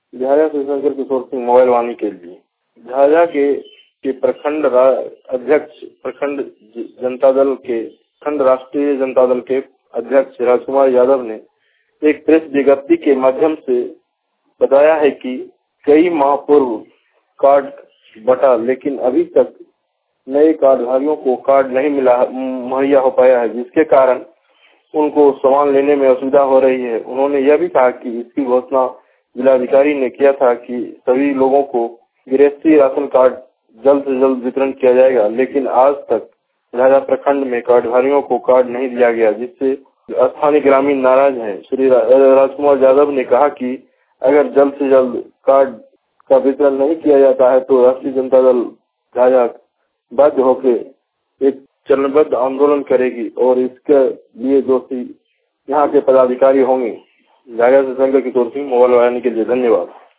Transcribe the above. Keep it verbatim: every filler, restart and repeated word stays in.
झाझा से शंकर किशोर सिंह, मोबाइल वाणी के लिए। झाझा के के प्रखंड अध्यक्ष प्रखंड जनता दल के खंड राष्ट्रीय जनता दल के अध्यक्ष राजकुमार यादव ने एक प्रेस विज्ञप्ति के माध्यम से बताया है कि कई माह पूर्व कार्ड बटा, लेकिन अभी तक नए कार्डधारियों को कार्ड नहीं मिला मुहैया हो पाया है, जिसके कारण उनको सामान लेने में असुविधा हो रही है। उन्होंने यह भी कहा कि इसकी घोषणा जिलाधिकारी ने किया था कि सभी लोगों को गृहस्थी राशन कार्ड जल्द से जल्द वितरण किया जाएगा, लेकिन आज तक झाझा प्रखंड में कार्डधारियों को कार्ड नहीं दिया गया, जिससे स्थानीय ग्रामीण नाराज हैं। श्री राजकुमार यादव ने कहा कि अगर जल्द से जल्द कार्ड का वितरण नहीं किया जाता है तो राष्ट्रीय जनता दल झाझा बाध्य होकर एक चरणबद्ध आंदोलन करेगी और इसके लिए दोषी यहाँ के पदाधिकारी होंगे। झाझा से शंकर किशोर सिंह, मोबाइल वाणी के लिए। धन्यवाद।